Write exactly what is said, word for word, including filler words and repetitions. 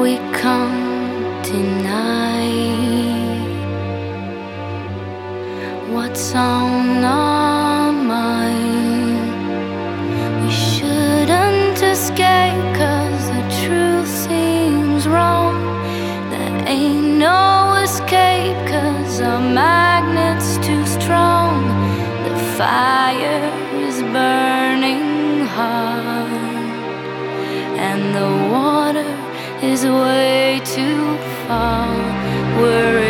we can't deny what's on our mind. We shouldn't escape, cause the truth seems wrong. There ain't no escape, cause our magnet's too strong. The fire is burning hard, and the water is way too far. We're